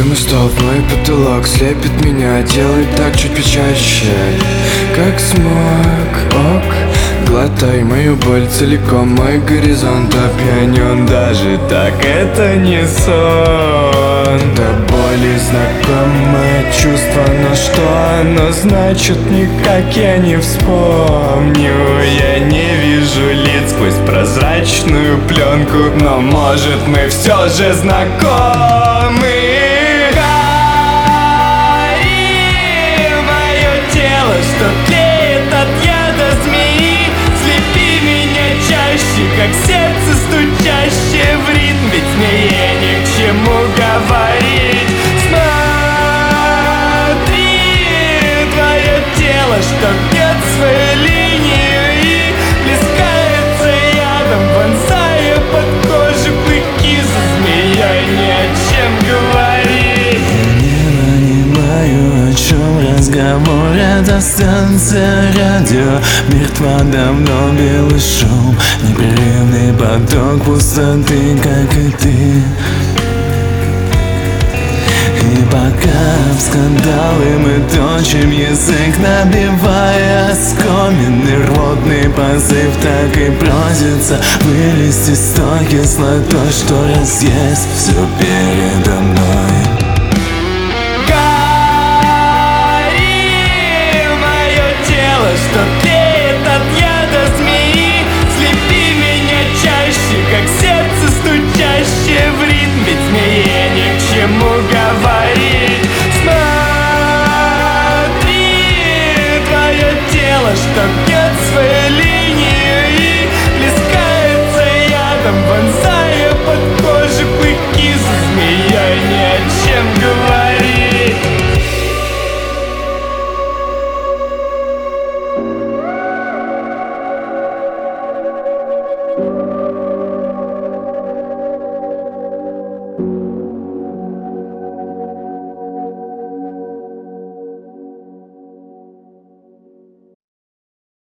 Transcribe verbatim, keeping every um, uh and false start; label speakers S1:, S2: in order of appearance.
S1: Мы с тобой потолок слепит меня, делает так чуть почаще, как смог. Ок, глотай мою боль целиком, мой горизонт опьянен. Даже так это не сон. До боли знакомое чувство, но что оно значит, никак я не вспомню. Я не вижу лиц сквозь прозрачную пленку, но может мы все же знакомы. Что тлеет от яда змеи, слепи меня чаще, как сердце стучащее в ритм. Ведь змее ни к чему говорить. Смотри, твое тело, что бьет свою линию и плескается ядом, вонзая под кожу клыки. За змеей ни о чем говорить.
S2: Я не понимаю, о чем разговор. Это станция радио, мертва давно белый шум, непрерывный поток пустоты, как и ты. И пока в скандалы мы точим язык, набивая оскоменный рвотный позыв, так и просится вылезти с той кислотой, что разъест все передо мной.
S1: Что тлеет от яда змеи, слепи меня чаще, как сердце стучащее в ритм. Ведь змее ни к чему говорить.